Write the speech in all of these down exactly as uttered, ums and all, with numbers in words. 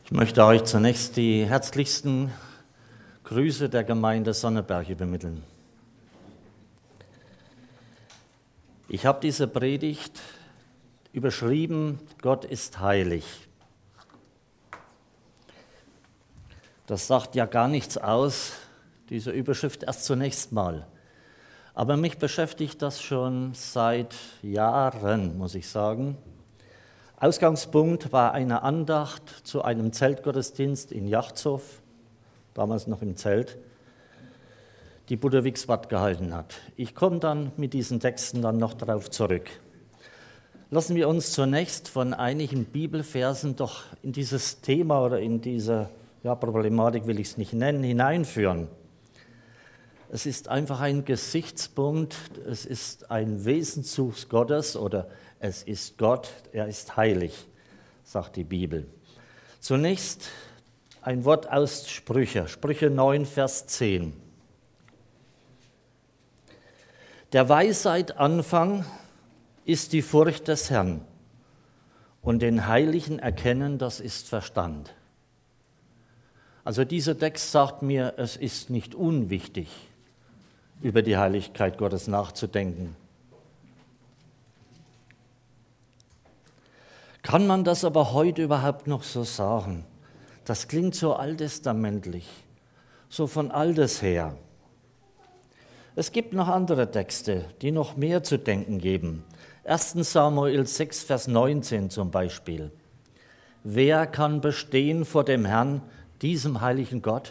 Ich möchte euch zunächst die herzlichsten Grüße der Gemeinde Sonneberg übermitteln. Ich habe diese Predigt überschrieben, Gott ist heilig. Das sagt ja gar nichts aus, diese Überschrift erst zunächst mal. Aber mich beschäftigt das schon seit Jahren, muss ich sagen. Ausgangspunkt war eine Andacht zu einem Zeltgottesdienst in Jachtshof, damals noch im Zelt, die Bruder Wixwart gehalten hat. Ich komme dann mit diesen Texten dann noch darauf zurück. Lassen wir uns zunächst von einigen Bibelversen doch in dieses Thema oder in diese ja, Problematik, will ich es nicht nennen, hineinführen. Es ist einfach ein Gesichtspunkt, es ist ein Wesenszug Gottes oder es ist Gott, er ist heilig, sagt die Bibel. Zunächst ein Wort aus Sprüche, Sprüche neun, Vers zehn. Der Weisheit Anfang ist die Furcht des Herrn und den Heiligen erkennen, das ist Verstand. Also dieser Text sagt mir, es ist nicht unwichtig, über die Heiligkeit Gottes nachzudenken. Kann man das aber heute überhaupt noch so sagen? Das klingt so alttestamentlich, so von Altes her. Es gibt noch andere Texte, die noch mehr zu denken geben. erster Samuel sechs, Vers neunzehn zum Beispiel. Wer kann bestehen vor dem Herrn, diesem heiligen Gott?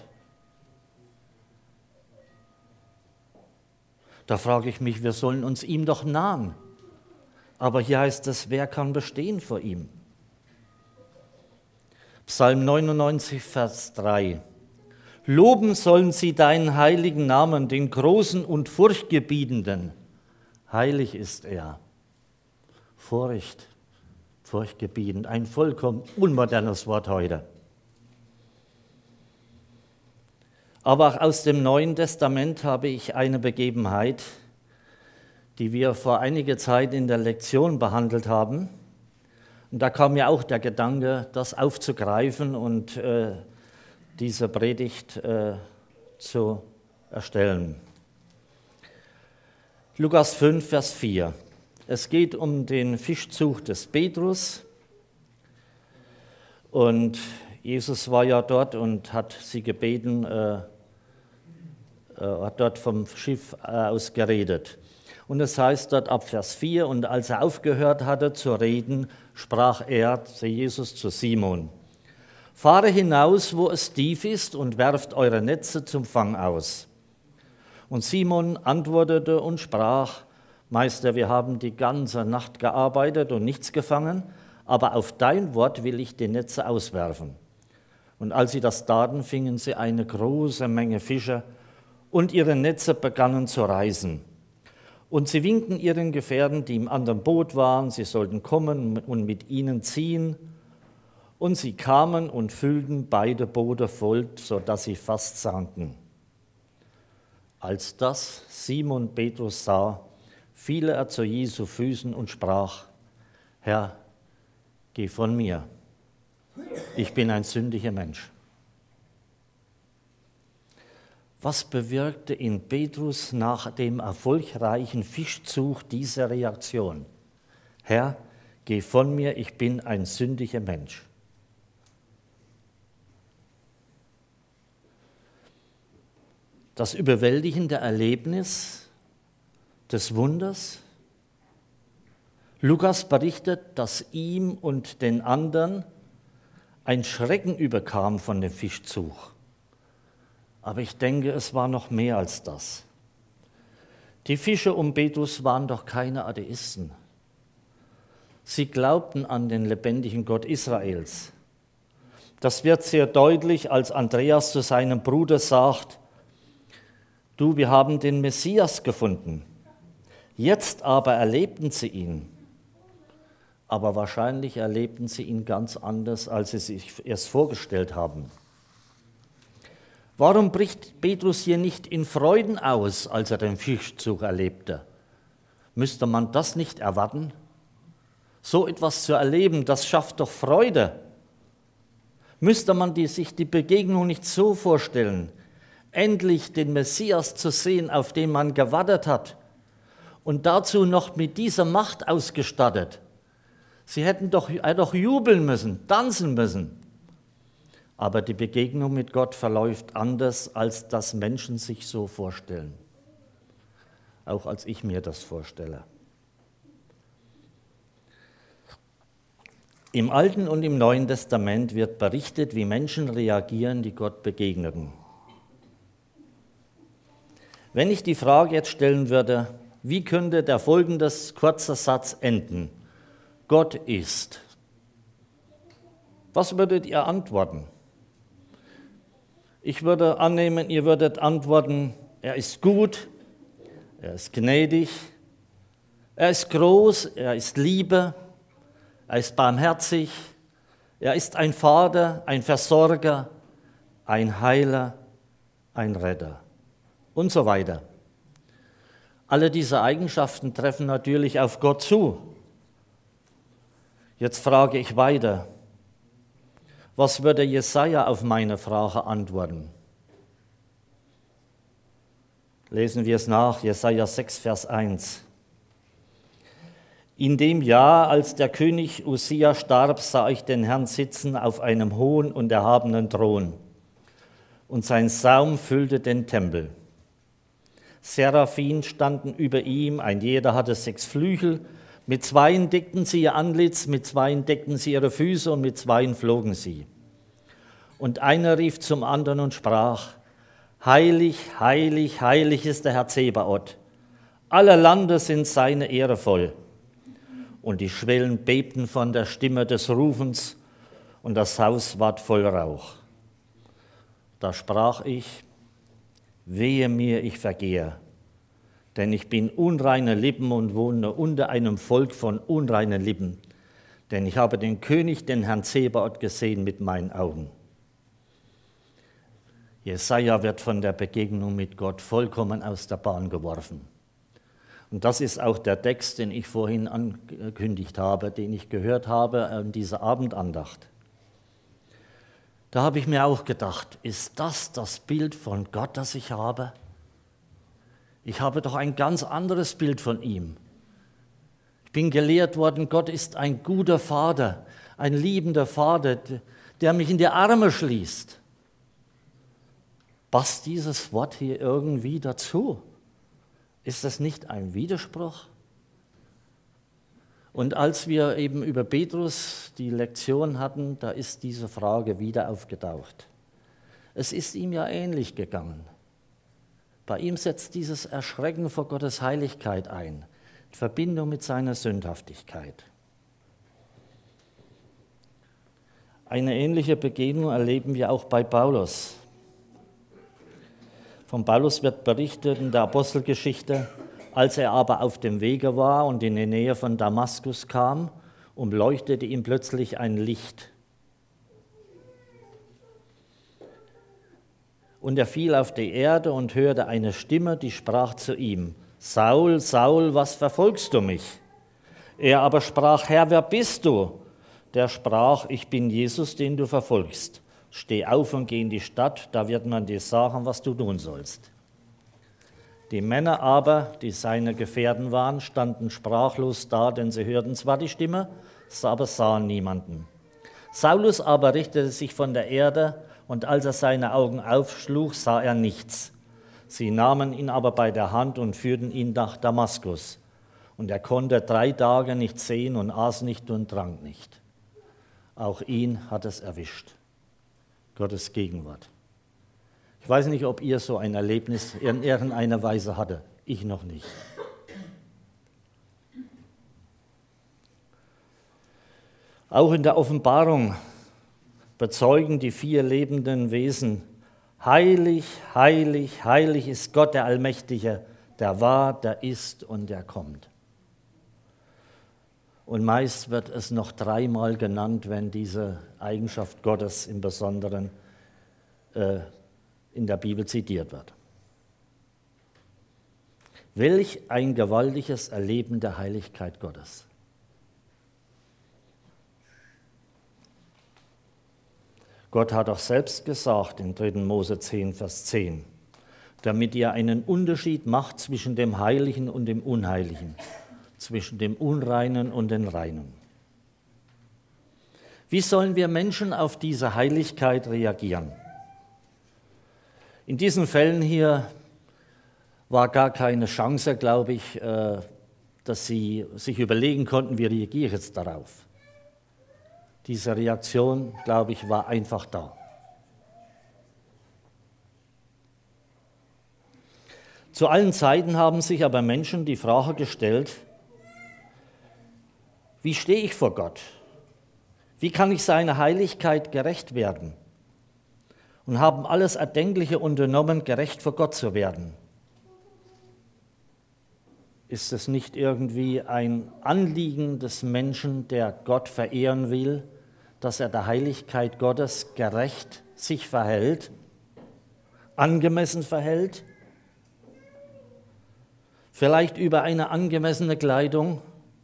Da frage ich mich, wir sollen uns ihm doch nahen. Aber hier heißt es, wer kann bestehen vor ihm? Psalm neunundneunzig, Vers drei. Loben sollen sie deinen heiligen Namen, den großen und furchtgebietenden. Heilig ist er. Furcht, furchtgebietend, ein vollkommen unmodernes Wort heute. Aber auch aus dem Neuen Testament habe ich eine Begebenheit, die wir vor einiger Zeit in der Lektion behandelt haben. Und da kam mir auch der Gedanke, das aufzugreifen und äh, diese Predigt äh, zu erstellen. Lukas fünf, Vers vier. Es geht um den Fischzug des Petrus. Und Jesus war ja dort und hat sie gebeten, äh, hat dort vom Schiff aus geredet. Und es heißt dort ab Vers vier, und als er aufgehört hatte zu reden, sprach er, Jesus, zu Simon, fahre hinaus, wo es tief ist, und werft eure Netze zum Fang aus. Und Simon antwortete und sprach, Meister, wir haben die ganze Nacht gearbeitet und nichts gefangen, aber auf dein Wort will ich die Netze auswerfen. Und als sie das taten, fingen sie eine große Menge Fische, und ihre Netze begannen zu reißen. Und sie winkten ihren Gefährten, die im anderen Boot waren, sie sollten kommen und mit ihnen ziehen. Und sie kamen und füllten beide Boote voll, sodass sie fast sanken. Als das Simon Petrus sah, fiel er zu Jesu Füßen und sprach, Herr, geh von mir, ich bin ein sündiger Mensch. Was bewirkte in Petrus nach dem erfolgreichen Fischzug diese Reaktion? Herr, geh von mir, ich bin ein sündiger Mensch. Das überwältigende Erlebnis des Wunders. Lukas berichtet, dass ihm und den anderen ein Schrecken überkam von dem Fischzug. Aber ich denke, es war noch mehr als das. Die Fische um Petrus waren doch keine Atheisten. Sie glaubten an den lebendigen Gott Israels. Das wird sehr deutlich, als Andreas zu seinem Bruder sagt, du, wir haben den Messias gefunden. Jetzt aber erlebten sie ihn. Aber wahrscheinlich erlebten sie ihn ganz anders, als sie sich erst vorgestellt haben. Warum bricht Petrus hier nicht in Freuden aus, als er den Fischzug erlebte? Müsste man das nicht erwarten? So etwas zu erleben, das schafft doch Freude. Müsste man die, sich die Begegnung nicht so vorstellen, endlich den Messias zu sehen, auf den man gewartet hat und dazu noch mit dieser Macht ausgestattet? Sie hätten doch, äh, doch jubeln müssen, tanzen müssen. Aber die Begegnung mit Gott verläuft anders, als das Menschen sich so vorstellen. Auch als ich mir das vorstelle. Im Alten und im Neuen Testament wird berichtet, wie Menschen reagieren, die Gott begegneten. Wenn ich die Frage jetzt stellen würde, wie könnte der folgende kurze Satz enden? Gott ist. Was würdet ihr antworten? Ich würde annehmen, ihr würdet antworten, er ist gut, er ist gnädig, er ist groß, er ist Liebe, er ist barmherzig, er ist ein Vater, ein Versorger, ein Heiler, ein Retter und so weiter. Alle diese Eigenschaften treffen natürlich auf Gott zu. Jetzt frage ich weiter, was würde Jesaja auf meine Frage antworten? Lesen wir es nach, Jesaja sechs, Vers eins. In dem Jahr, als der König Usia starb, sah ich den Herrn sitzen auf einem hohen und erhabenen Thron, und sein Saum füllte den Tempel. Seraphim standen über ihm, ein jeder hatte sechs Flügel, mit zweien deckten sie ihr Antlitz, mit zweien deckten sie ihre Füße und mit zweien flogen sie. Und einer rief zum anderen und sprach, heilig, heilig, heilig ist der Herr Zebaoth. Alle Lande sind seine Ehre voll. Und die Schwellen bebten von der Stimme des Rufens, und das Haus ward voll Rauch. Da sprach ich, wehe mir, ich vergehe, denn ich bin unreine Lippen und wohne unter einem Volk von unreinen Lippen, denn ich habe den König, den Herrn Zebaoth, gesehen mit meinen Augen. Jesaja wird von der Begegnung mit Gott vollkommen aus der Bahn geworfen. Und das ist auch der Text, den ich vorhin angekündigt habe, den ich gehört habe in dieser Abendandacht. Da habe ich mir auch gedacht, ist das das Bild von Gott, das ich habe? Ich habe doch ein ganz anderes Bild von ihm. Ich bin gelehrt worden, Gott ist ein guter Vater, ein liebender Vater, der mich in die Arme schließt. Passt dieses Wort hier irgendwie dazu? Ist das nicht ein Widerspruch? Und als wir eben über Petrus die Lektion hatten, da ist diese Frage wieder aufgetaucht. Es ist ihm ja ähnlich gegangen. Bei ihm setzt dieses Erschrecken vor Gottes Heiligkeit ein, in Verbindung mit seiner Sündhaftigkeit. Eine ähnliche Begegnung erleben wir auch bei Paulus. Von Paulus wird berichtet in der Apostelgeschichte, als er aber auf dem Wege war und in die Nähe von Damaskus kam, umleuchtete ihm plötzlich ein Licht. Und er fiel auf die Erde und hörte eine Stimme, die sprach zu ihm, Saul, Saul, was verfolgst du mich? Er aber sprach, Herr, wer bist du? Der sprach, ich bin Jesus, den du verfolgst. Steh auf und geh in die Stadt, da wird man dir sagen, was du tun sollst. Die Männer aber, die seine Gefährten waren, standen sprachlos da, denn sie hörten zwar die Stimme, aber sahen niemanden. Saulus aber richtete sich von der Erde, und als er seine Augen aufschlug, sah er nichts. Sie nahmen ihn aber bei der Hand und führten ihn nach Damaskus. Und er konnte drei Tage nicht sehen und aß nicht und trank nicht. Auch ihn hat es erwischt. Gottes Gegenwart. Ich weiß nicht, ob ihr so ein Erlebnis in irgendeiner Weise hatte. Ich noch nicht. Auch in der Offenbarung bezeugen die vier lebenden Wesen, heilig, heilig, heilig ist Gott der Allmächtige, der war, der ist und der kommt. Und meist wird es noch dreimal genannt, wenn diese Eigenschaft Gottes im Besonderen äh, in der Bibel zitiert wird. Welch ein gewaltiges Erleben der Heiligkeit Gottes. Gott hat auch selbst gesagt in dritten Mose zehn, Vers zehn, damit ihr einen Unterschied macht zwischen dem Heiligen und dem Unheiligen, zwischen dem Unreinen und dem Reinen. Wie sollen wir Menschen auf diese Heiligkeit reagieren? In diesen Fällen hier war gar keine Chance, glaube ich, dass sie sich überlegen konnten, wie reagiere ich jetzt darauf. Diese Reaktion, glaube ich, war einfach da. Zu allen Zeiten haben sich aber Menschen die Frage gestellt, wie stehe ich vor Gott? Wie kann ich seiner Heiligkeit gerecht werden? Und haben alles Erdenkliche unternommen, gerecht vor Gott zu werden. Ist es nicht irgendwie ein Anliegen des Menschen, der Gott verehren will, dass er der Heiligkeit Gottes gerecht sich verhält, angemessen verhält? Vielleicht über eine angemessene Kleidung,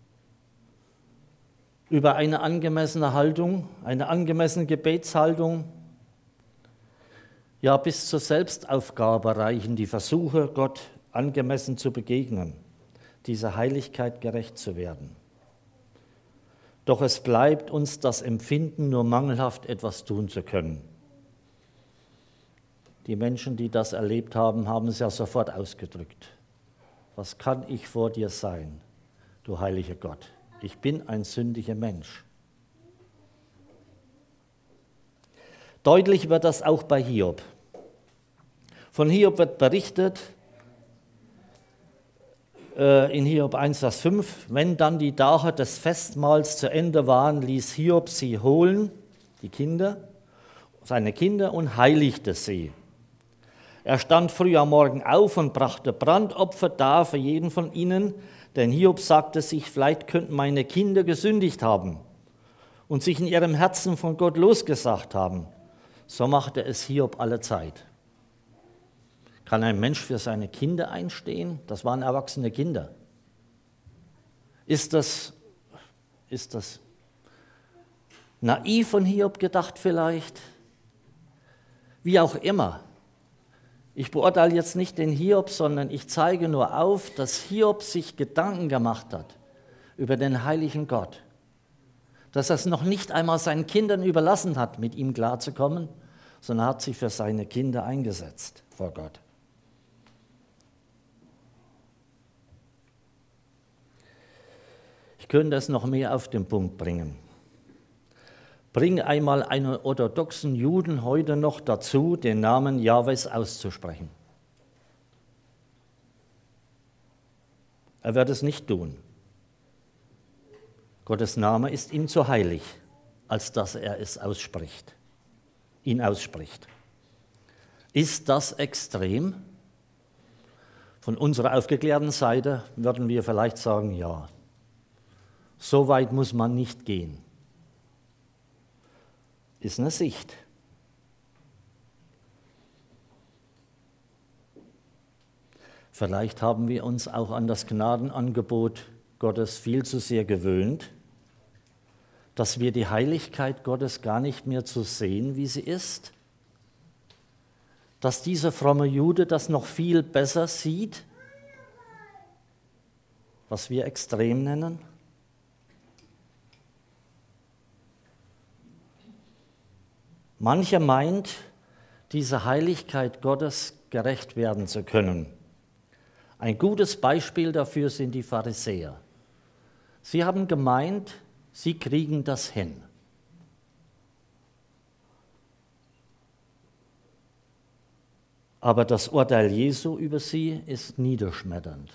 über eine angemessene Haltung, eine angemessene Gebetshaltung. Ja, bis zur Selbstaufgabe reichen die Versuche, Gott angemessen zu begegnen, dieser Heiligkeit gerecht zu werden. Doch es bleibt uns das Empfinden, nur mangelhaft etwas tun zu können. Die Menschen, die das erlebt haben, haben es ja sofort ausgedrückt. Was kann ich vor dir sein, du heiliger Gott? Ich bin ein sündiger Mensch. Deutlich wird das auch bei Hiob. Von Hiob wird berichtet, äh, in Hiob eins, Vers fünf, wenn dann die Tage des Festmahls zu Ende waren, ließ Hiob sie holen, die Kinder, seine Kinder, und heiligte sie. Er stand früh am Morgen auf und brachte Brandopfer dar für jeden von ihnen, denn Hiob sagte sich, vielleicht könnten meine Kinder gesündigt haben und sich in ihrem Herzen von Gott losgesagt haben. So machte es Hiob alle Zeit. Kann ein Mensch für seine Kinder einstehen? Das waren erwachsene Kinder. Ist das, ist das naiv von Hiob gedacht vielleicht? Wie auch immer. Ich beurteile jetzt nicht den Hiob, sondern ich zeige nur auf, dass Hiob sich Gedanken gemacht hat über den heiligen Gott. Dass er es noch nicht einmal seinen Kindern überlassen hat, mit ihm klarzukommen, sondern hat sich für seine Kinder eingesetzt vor Gott. Ich könnte es noch mehr auf den Punkt bringen. Bring einmal einen orthodoxen Juden heute noch dazu, den Namen Jahwes auszusprechen. Er wird es nicht tun. Gottes Name ist ihm zu heilig, als dass er es ausspricht, ihn ausspricht. Ist das extrem? Von unserer aufgeklärten Seite würden wir vielleicht sagen, ja. So weit muss man nicht gehen. Ist eine Sicht. Vielleicht haben wir uns auch an das Gnadenangebot Gottes viel zu sehr gewöhnt, dass wir die Heiligkeit Gottes gar nicht mehr zu sehen, wie sie ist, dass dieser fromme Jude das noch viel besser sieht, was wir extrem nennen. Mancher meint, dieser Heiligkeit Gottes gerecht werden zu können. Ein gutes Beispiel dafür sind die Pharisäer. Sie haben gemeint, sie kriegen das hin. Aber das Urteil Jesu über sie ist niederschmetternd.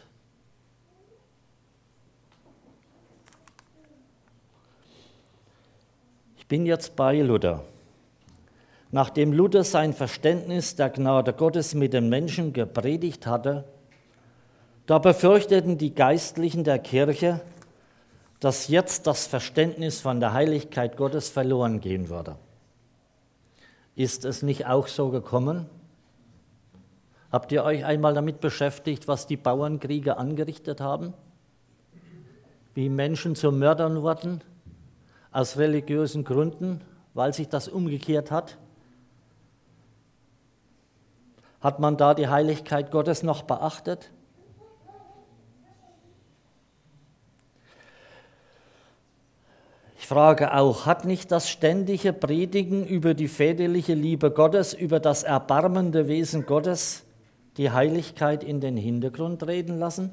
Ich bin jetzt bei Luther. Nachdem Luther sein Verständnis der Gnade Gottes mit den Menschen gepredigt hatte, da befürchteten die Geistlichen der Kirche, dass jetzt das Verständnis von der Heiligkeit Gottes verloren gehen würde. Ist es nicht auch so gekommen? Habt ihr euch einmal damit beschäftigt, was die Bauernkriege angerichtet haben? Wie Menschen zu Mördern wurden, aus religiösen Gründen, weil sich das umgekehrt hat? Hat man da die Heiligkeit Gottes noch beachtet? Ich frage auch, hat nicht das ständige Predigen über die väterliche Liebe Gottes, über das erbarmende Wesen Gottes die Heiligkeit in den Hintergrund treten lassen?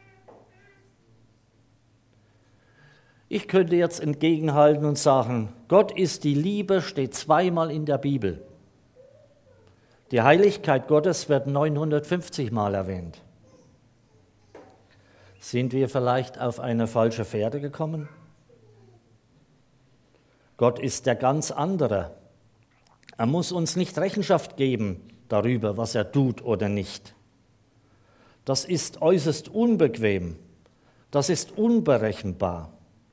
Ich könnte jetzt entgegenhalten und sagen, Gott ist die Liebe, steht zweimal in der Bibel. Die Heiligkeit Gottes wird neunhundertfünfzig Mal erwähnt. Sind wir vielleicht auf eine falsche Fährte gekommen? Gott ist der ganz andere. Er muss uns nicht Rechenschaft geben darüber, was er tut oder nicht. Das ist äußerst unbequem. Das ist unberechenbar.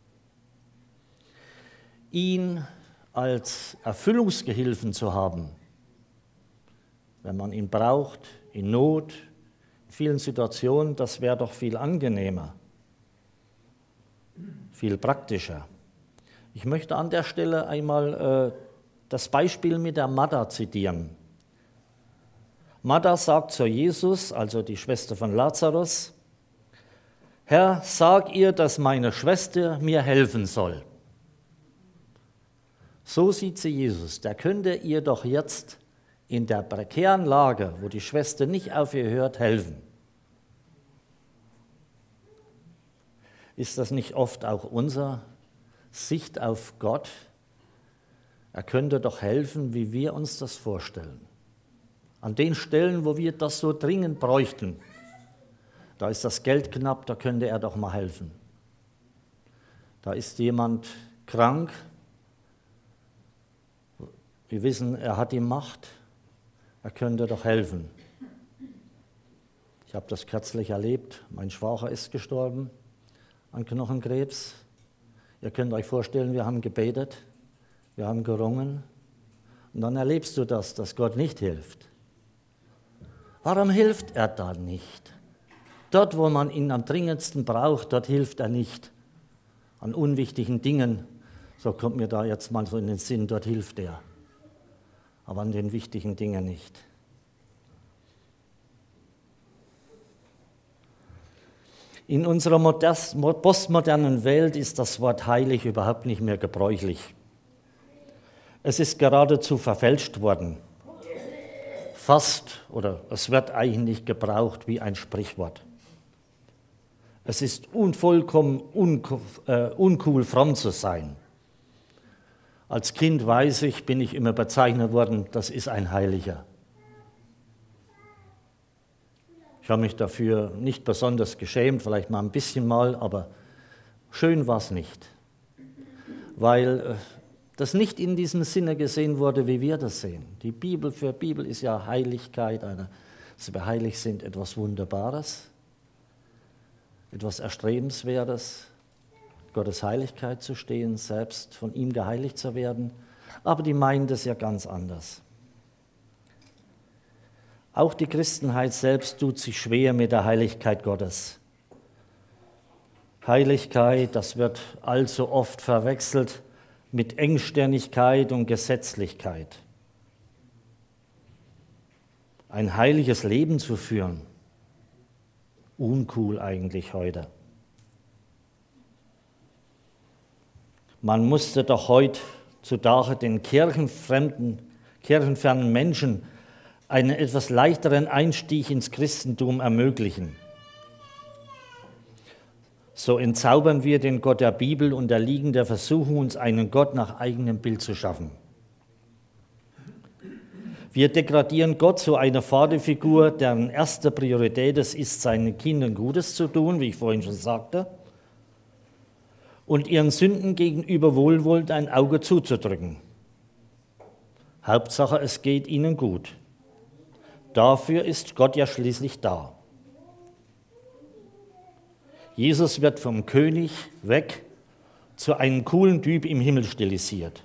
Ihn als Erfüllungsgehilfen zu haben, wenn man ihn braucht, in Not, in vielen Situationen, das wäre doch viel angenehmer, viel praktischer. Ich möchte an der Stelle einmal äh, das Beispiel mit der Martha zitieren. Martha sagt zu Jesus, also die Schwester von Lazarus, Herr, sag ihr, dass meine Schwester mir helfen soll. So sieht sie Jesus. Der könnte ihr doch jetzt in der prekären Lage, wo die Schwester nicht auf ihr hört, helfen. Ist das nicht oft auch unsere Sicht auf Gott? Er könnte doch helfen, wie wir uns das vorstellen. An den Stellen, wo wir das so dringend bräuchten, da ist das Geld knapp, da könnte er doch mal helfen. Da ist jemand krank, wir wissen, er hat die Macht, er könnte doch helfen. Ich habe das kürzlich erlebt, mein Schwager ist gestorben an Knochenkrebs. Ihr könnt euch vorstellen, wir haben gebetet, wir haben gerungen und dann erlebst du das, dass Gott nicht hilft. Warum hilft er da nicht? Dort, wo man ihn am dringendsten braucht, dort hilft er nicht. An unwichtigen Dingen, so kommt mir da jetzt mal so in den Sinn, dort hilft er. Aber an den wichtigen Dingen nicht. In unserer postmodernen Welt ist das Wort heilig überhaupt nicht mehr gebräuchlich. Es ist geradezu verfälscht worden. Fast, oder es wird eigentlich gebraucht wie ein Sprichwort. Es ist unvollkommen uncool, äh, uncool, fromm zu sein. Als Kind weiß ich, bin ich immer bezeichnet worden, das ist ein Heiliger. Ich habe mich dafür nicht besonders geschämt, vielleicht mal ein bisschen mal, aber schön war es nicht, weil das nicht in diesem Sinne gesehen wurde, wie wir das sehen. Die Bibel für Bibel ist ja Heiligkeit, eine, dass wir heilig sind, etwas Wunderbares, etwas Erstrebenswertes, Gottes Heiligkeit zu stehen, selbst von ihm geheiligt zu werden, aber die meinen das ja ganz anders. Auch die Christenheit selbst tut sich schwer mit der Heiligkeit Gottes. Heiligkeit, das wird allzu oft verwechselt mit Engstirnigkeit und Gesetzlichkeit. Ein heiliges Leben zu führen, uncool eigentlich heute. Man musste doch heutzutage den kirchenfremden, kirchenfernen Menschen einen etwas leichteren Einstieg ins Christentum ermöglichen. So entzaubern wir den Gott der Bibel und erliegen der Versuchung, uns einen Gott nach eigenem Bild zu schaffen. Wir degradieren Gott zu einer Vaterfigur, deren erste Priorität es ist, seinen Kindern Gutes zu tun, wie ich vorhin schon sagte, und ihren Sünden gegenüber wohlwollend ein Auge zuzudrücken. Hauptsache, es geht ihnen gut. Dafür ist Gott ja schließlich da. Jesus wird vom König weg zu einem coolen Typ im Himmel stilisiert.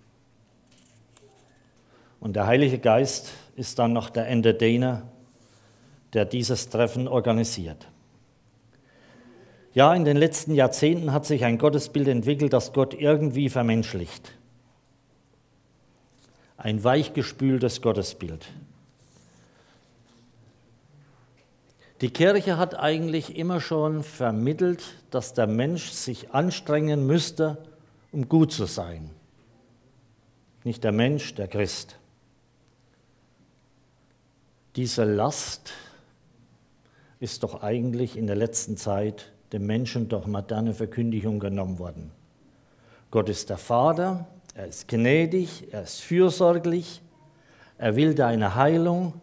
Und der Heilige Geist ist dann noch der Entertainer, der dieses Treffen organisiert. Ja, in den letzten Jahrzehnten hat sich ein Gottesbild entwickelt, das Gott irgendwie vermenschlicht. Ein weichgespültes Gottesbild. Die Kirche hat eigentlich immer schon vermittelt, dass der Mensch sich anstrengen müsste, um gut zu sein. Nicht der Mensch, der Christ. Diese Last ist doch eigentlich in der letzten Zeit dem Menschen durch moderne Verkündigung genommen worden. Gott ist der Vater, er ist gnädig, er ist fürsorglich, er will deine Heilung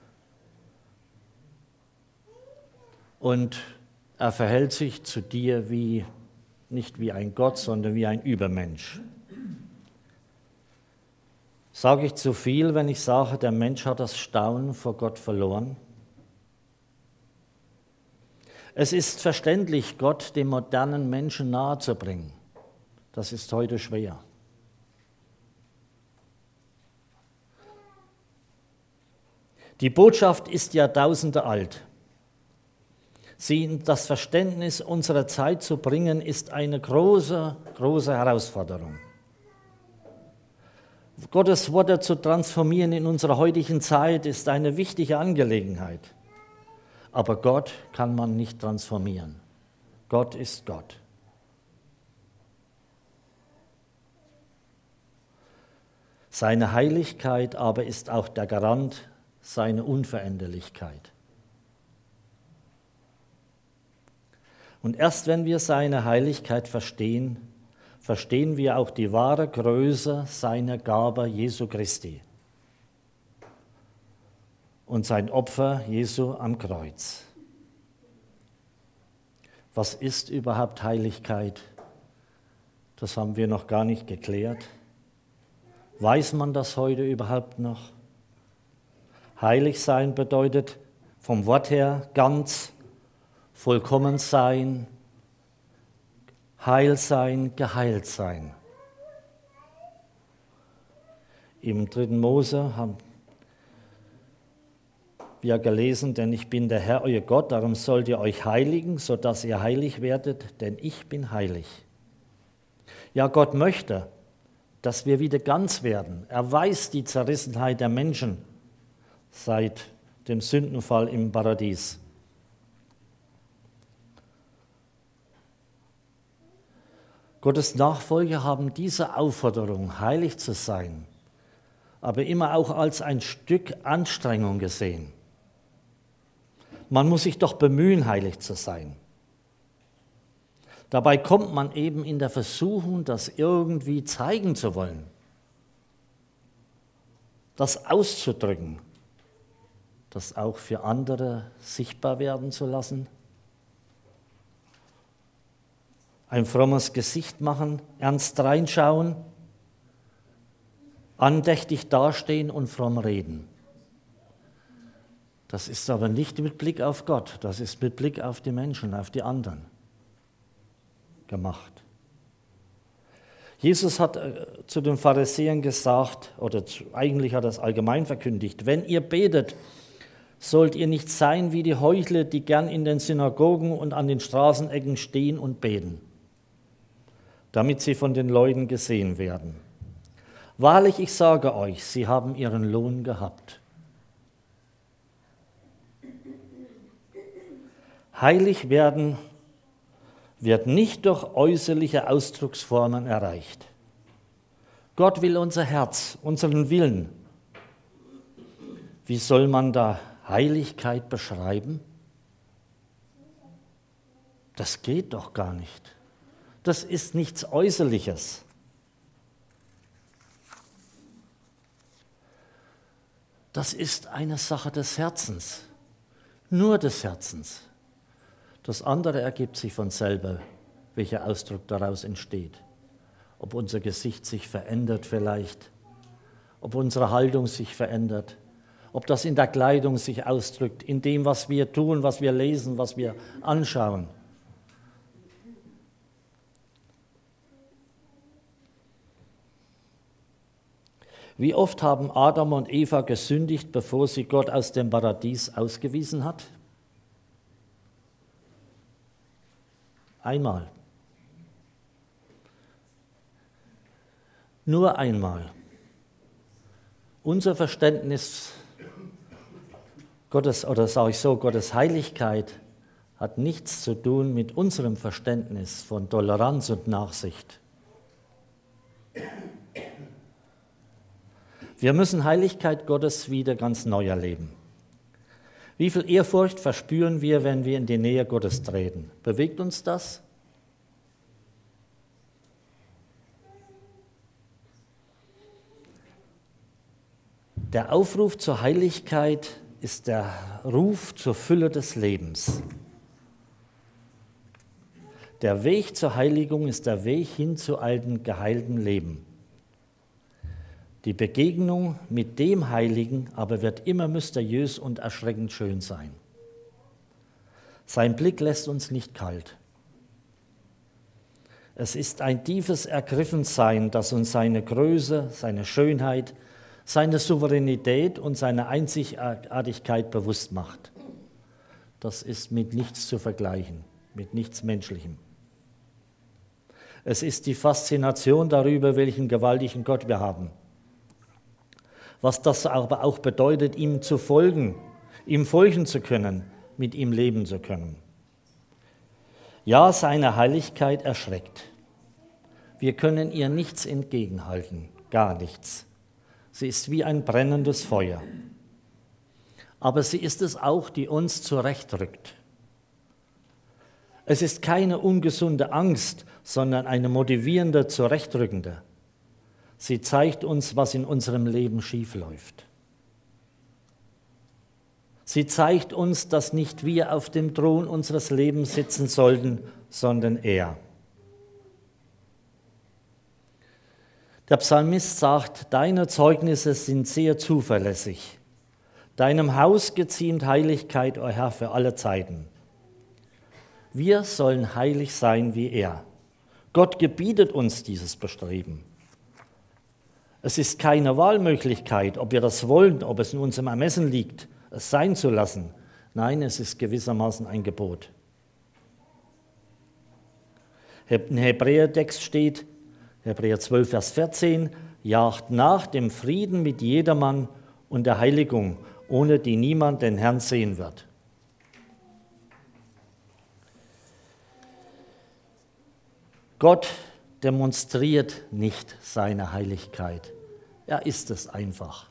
und er verhält sich zu dir wie, nicht wie ein Gott, sondern wie ein Übermensch. Sage ich zu viel, wenn ich sage, der Mensch hat das Staunen vor Gott verloren? Es ist verständlich, Gott dem modernen Menschen nahezubringen. Das ist heute schwer. Die Botschaft ist Jahrtausende alt. Sie in das Verständnis unserer Zeit zu bringen, ist eine große, große Herausforderung. Gottes Worte zu transformieren in unserer heutigen Zeit ist eine wichtige Angelegenheit. Aber Gott kann man nicht transformieren. Gott ist Gott. Seine Heiligkeit aber ist auch der Garant seiner Unveränderlichkeit. Und erst wenn wir seine Heiligkeit verstehen, verstehen wir auch die wahre Größe seiner Gabe Jesu Christi und sein Opfer Jesu am Kreuz. Was ist überhaupt Heiligkeit? Das haben wir noch gar nicht geklärt. Weiß man das heute überhaupt noch? Heilig sein bedeutet vom Wort her ganz, vollkommen sein, heil sein, geheilt sein. Im dritten Mose haben wir gelesen, denn ich bin der Herr, euer Gott, darum sollt ihr euch heiligen, sodass ihr heilig werdet, denn ich bin heilig. Ja, Gott möchte, dass wir wieder ganz werden. Er weiß die Zerrissenheit der Menschen seit dem Sündenfall im Paradies. Gottes Nachfolger haben diese Aufforderung, heilig zu sein, aber immer auch als ein Stück Anstrengung gesehen. Man muss sich doch bemühen, heilig zu sein. Dabei kommt man eben in der Versuchung, das irgendwie zeigen zu wollen, das auszudrücken, das auch für andere sichtbar werden zu lassen. Ein frommes Gesicht machen, ernst reinschauen, andächtig dastehen und fromm reden. Das ist aber nicht mit Blick auf Gott, das ist mit Blick auf die Menschen, auf die anderen gemacht. Jesus hat äh, zu den Pharisäern gesagt, oder zu, eigentlich hat er es allgemein verkündigt, wenn ihr betet, sollt ihr nicht sein wie die Heuchler, die gern in den Synagogen und an den Straßenecken stehen und beten, damit sie von den Leuten gesehen werden. Wahrlich, ich sage euch, sie haben ihren Lohn gehabt. Heilig werden wird nicht durch äußerliche Ausdrucksformen erreicht. Gott will unser Herz, unseren Willen. Wie soll man da Heiligkeit beschreiben? Das geht doch gar nicht. Das ist nichts Äußerliches. Das ist eine Sache des Herzens, nur des Herzens. Das andere ergibt sich von selber, welcher Ausdruck daraus entsteht. Ob unser Gesicht sich verändert vielleicht, ob unsere Haltung sich verändert, ob das in der Kleidung sich ausdrückt, in dem, was wir tun, was wir lesen, was wir anschauen. Wie oft haben Adam und Eva gesündigt, bevor sie Gott aus dem Paradies ausgewiesen hat? Einmal. Nur einmal. Unser Verständnis Gottes, oder sage ich so, Gottes Heiligkeit hat nichts zu tun mit unserem Verständnis von Toleranz und Nachsicht. Wir müssen Heiligkeit Gottes wieder ganz neu erleben. Wie viel Ehrfurcht verspüren wir, wenn wir in die Nähe Gottes treten? Bewegt uns das? Der Aufruf zur Heiligkeit ist der Ruf zur Fülle des Lebens. Der Weg zur Heiligung ist der Weg hin zu einem geheilten Leben. Die Begegnung mit dem Heiligen aber wird immer mysteriös und erschreckend schön sein. Sein Blick lässt uns nicht kalt. Es ist ein tiefes Ergriffensein, das uns seine Größe, seine Schönheit, seine Souveränität und seine Einzigartigkeit bewusst macht. Das ist mit nichts zu vergleichen, mit nichts Menschlichem. Es ist die Faszination darüber, welchen gewaltigen Gott wir haben. Was das aber auch bedeutet, ihm zu folgen, ihm folgen zu können, mit ihm leben zu können. Ja, seine Heiligkeit erschreckt. Wir können ihr nichts entgegenhalten, gar nichts. Sie ist wie ein brennendes Feuer. Aber sie ist es auch, die uns zurechtrückt. Es ist keine ungesunde Angst, sondern eine motivierende, zurechtrückende. Sie zeigt uns, was in unserem Leben schiefläuft. Sie zeigt uns, dass nicht wir auf dem Thron unseres Lebens sitzen sollten, sondern er. Der Psalmist sagt, deine Zeugnisse sind sehr zuverlässig. Deinem Haus geziemt Heiligkeit, o Herr, für alle Zeiten. Wir sollen heilig sein wie er. Gott gebietet uns dieses Bestreben. Es ist keine Wahlmöglichkeit, ob wir das wollen, ob es in unserem Ermessen liegt, es sein zu lassen. Nein, es ist gewissermaßen ein Gebot. Im Hebräertext steht, Hebräer zwölf, Vers vierzehn, jagt nach dem Frieden mit jedermann und der Heiligung, ohne die niemand den Herrn sehen wird. Gott demonstriert nicht seine Heiligkeit. Er ist es einfach.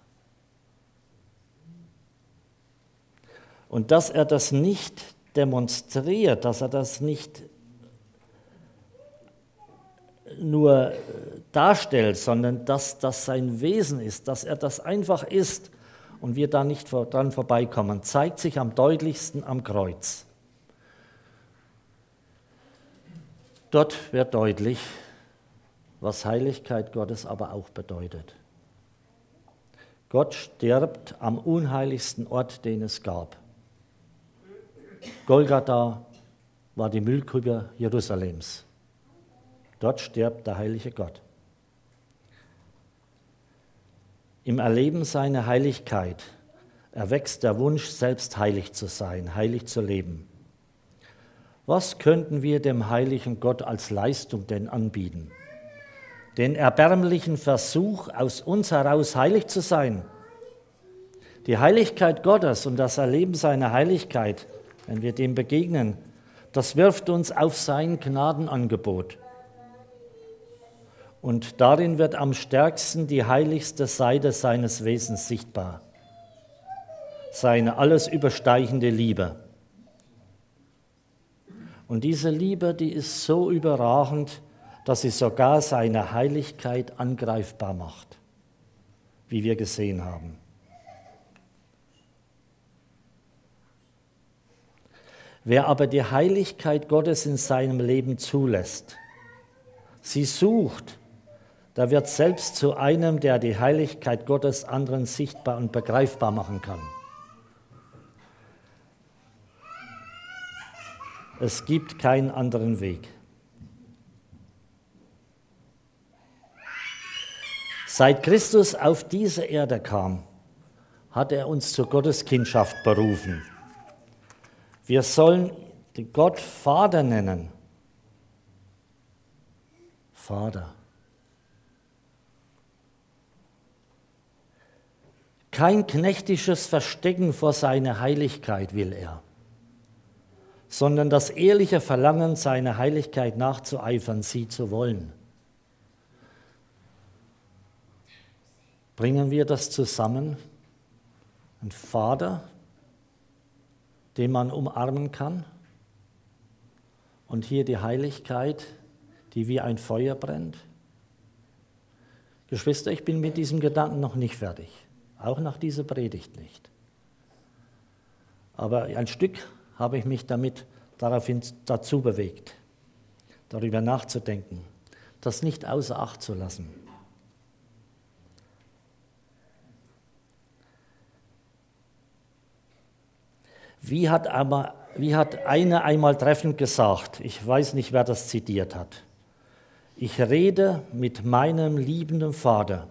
Und dass er das nicht demonstriert, dass er das nicht nur darstellt, sondern dass das sein Wesen ist, dass er das einfach ist und wir da nicht dran vorbeikommen, zeigt sich am deutlichsten am Kreuz. Dort wird deutlich, was Heiligkeit Gottes aber auch bedeutet. Gott stirbt am unheiligsten Ort, den es gab. Golgatha war die Müllkippe Jerusalems. Dort stirbt der heilige Gott. Im Erleben seiner Heiligkeit erwächst der Wunsch, selbst heilig zu sein, heilig zu leben. Was könnten wir dem heiligen Gott als Leistung denn anbieten? Den erbärmlichen Versuch, aus uns heraus heilig zu sein. Die Heiligkeit Gottes und das Erleben seiner Heiligkeit, wenn wir dem begegnen, das wirft uns auf sein Gnadenangebot. Und darin wird am stärksten die heiligste Seite seines Wesens sichtbar. Seine alles übersteigende Liebe. Und diese Liebe, die ist so überragend, dass sie sogar seine Heiligkeit angreifbar macht, wie wir gesehen haben. Wer aber die Heiligkeit Gottes in seinem Leben zulässt, sie sucht, der wird selbst zu einem, der die Heiligkeit Gottes anderen sichtbar und begreifbar machen kann. Es gibt keinen anderen Weg. Seit Christus auf diese Erde kam, hat er uns zur Gotteskindschaft berufen. Wir sollen den Gott Vater nennen. Vater. Kein knechtisches Verstecken vor seiner Heiligkeit will er, sondern das ehrliche Verlangen, seiner Heiligkeit nachzueifern, sie zu wollen. Bringen wir das zusammen? Ein Vater, den man umarmen kann, und hier die Heiligkeit, die wie ein Feuer brennt? Geschwister, ich bin mit diesem Gedanken noch nicht fertig, auch nach dieser Predigt nicht. Aber ein Stück habe ich mich damit daraufhin dazu bewegt, darüber nachzudenken, das nicht außer Acht zu lassen. Wie hat, aber, wie hat einer einmal treffend gesagt, ich weiß nicht, wer das zitiert hat: Ich rede mit meinem liebenden Vater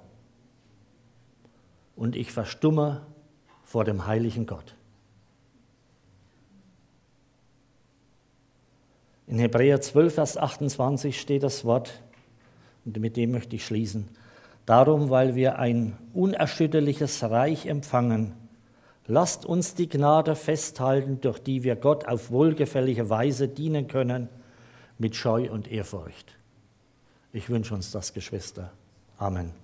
und ich verstumme vor dem heiligen Gott. In Hebräer zwölf, Vers achtundzwanzig steht das Wort, und mit dem möchte ich schließen. Darum, weil wir ein unerschütterliches Reich empfangen, lasst uns die Gnade festhalten, durch die wir Gott auf wohlgefällige Weise dienen können, mit Scheu und Ehrfurcht. Ich wünsche uns das, Geschwister. Amen.